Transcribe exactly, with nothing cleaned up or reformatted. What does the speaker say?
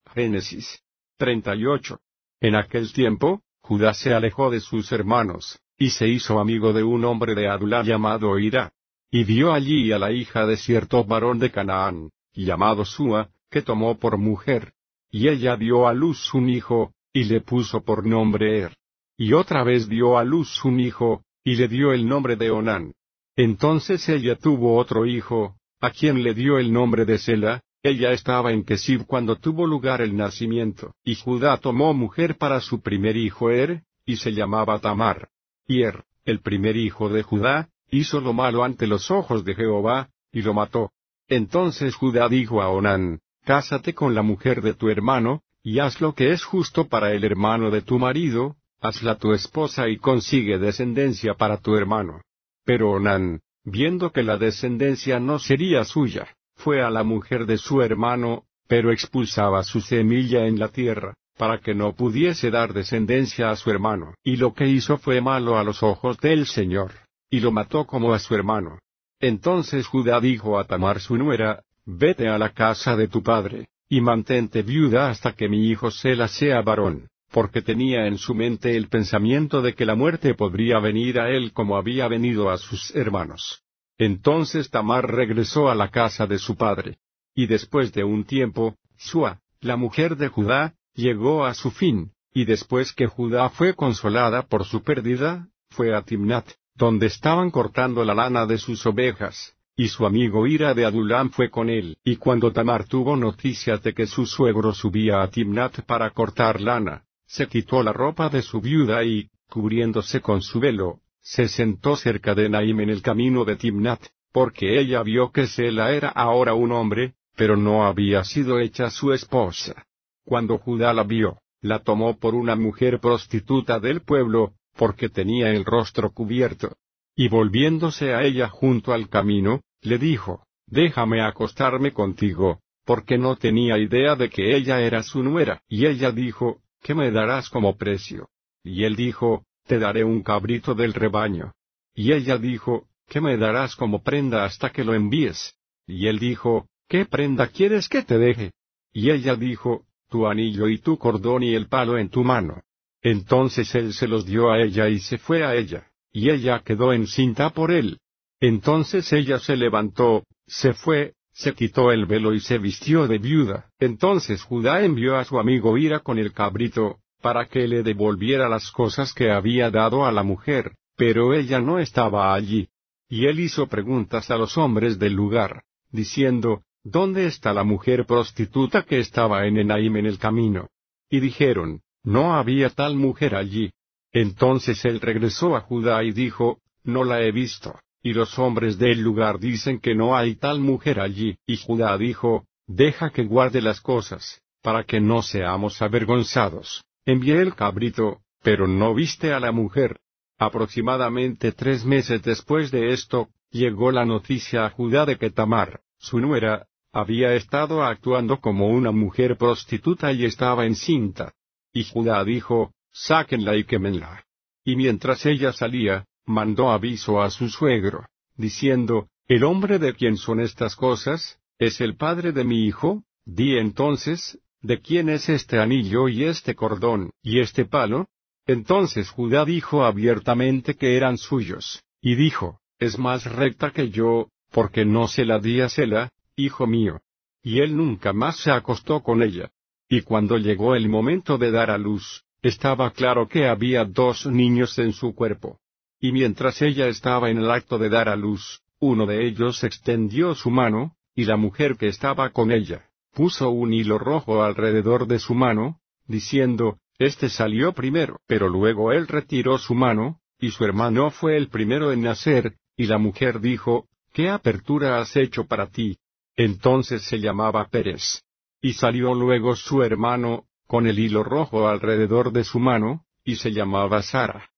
Génesis treinta y ocho. En aquel tiempo, Judá se alejó de sus hermanos, y se hizo amigo de un hombre de Adulam llamado Hira. Y vio allí a la hija de cierto varón de Canaán, llamado Súa, que tomó por mujer. Y ella dio a luz un hijo, y le puso por nombre Er. Y otra vez dio a luz un hijo, y le dio el nombre de Onán. Entonces ella tuvo otro hijo, a quien le dio el nombre de Sela. Ella estaba en Kesib cuando tuvo lugar el nacimiento. Y Judá tomó mujer para su primer hijo Er, y se llamaba Tamar. Y Er, el primer hijo de Judá, hizo lo malo ante los ojos de Jehová, y lo mató. Entonces Judá dijo a Onán: Cásate con la mujer de tu hermano, y haz lo que es justo para el hermano de tu marido, hazla tu esposa y consigue descendencia para tu hermano. Pero Onán, viendo que la descendencia no sería suya, fue a la mujer de su hermano, pero expulsaba su semilla en la tierra, para que no pudiese dar descendencia a su hermano. Y lo que hizo fue malo a los ojos del Señor, y lo mató como a su hermano. Entonces Judá dijo a Tamar su nuera: Vete a la casa de tu padre, y mantente viuda hasta que mi hijo Sela sea varón, porque tenía en su mente el pensamiento de que la muerte podría venir a él como había venido a sus hermanos. Entonces Tamar regresó a la casa de su padre. Y después de un tiempo, Súa, la mujer de Judá, llegó a su fin, y después que Judá fue consolada por su pérdida, fue a Timnat, donde estaban cortando la lana de sus ovejas, y su amigo Hira de Adulam fue con él. Y cuando Tamar tuvo noticias de que su suegro subía a Timnat para cortar lana, se quitó la ropa de su viuda y, cubriéndose con su velo, se sentó cerca de Naim en el camino de Timnat, porque ella vio que Sela era ahora un hombre, pero no había sido hecha su esposa. Cuando Judá la vio, la tomó por una mujer prostituta del pueblo, porque tenía el rostro cubierto. Y volviéndose a ella junto al camino, le dijo: Déjame acostarme contigo, porque no tenía idea de que ella era su nuera. Y ella dijo: ¿Qué me darás como precio? Y él dijo: Te daré un cabrito del rebaño. Y ella dijo: ¿Qué me darás como prenda hasta que lo envíes? Y él dijo: ¿Qué prenda quieres que te deje? Y ella dijo: Tu anillo y tu cordón y el palo en tu mano. Entonces él se los dio a ella y se fue a ella, y ella quedó encinta por él. Entonces ella se levantó, se fue, se quitó el velo y se vistió de viuda. Entonces Judá envió a su amigo Hira con el cabrito, para que le devolviera las cosas que había dado a la mujer, pero ella no estaba allí. Y él hizo preguntas a los hombres del lugar, diciendo: ¿Dónde está la mujer prostituta que estaba en Enaim en el camino? Y dijeron: No había tal mujer allí. Entonces él regresó a Judá y dijo: No la he visto. Y los hombres del lugar dicen que no hay tal mujer allí. Y Judá dijo: Deja que guarde las cosas, para que no seamos avergonzados. Envié el cabrito, pero no viste a la mujer. Aproximadamente tres meses después de esto, llegó la noticia a Judá de que Tamar, su nuera, había estado actuando como una mujer prostituta y estaba encinta. Y Judá dijo: Sáquenla y quémenla. Y mientras ella salía, mandó aviso a su suegro, diciendo: ¿El hombre de quien son estas cosas, es el padre de mi hijo? Di entonces: ¿De quién es este anillo y este cordón, y este palo? Entonces Judá dijo abiertamente que eran suyos, y dijo: Es más recta que yo, porque no se la di a Sela, hijo mío. Y él nunca más se acostó con ella. Y cuando llegó el momento de dar a luz, estaba claro que había dos niños en su cuerpo. Y mientras ella estaba en el acto de dar a luz, uno de ellos extendió su mano, y la mujer que estaba con ella, puso un hilo rojo alrededor de su mano, diciendo: Este salió primero. Pero luego él retiró su mano, y su hermano fue el primero en nacer, y la mujer dijo: ¿Qué apertura has hecho para ti? Entonces se llamaba Pérez. Y salió luego su hermano, con el hilo rojo alrededor de su mano, y se llamaba Sara.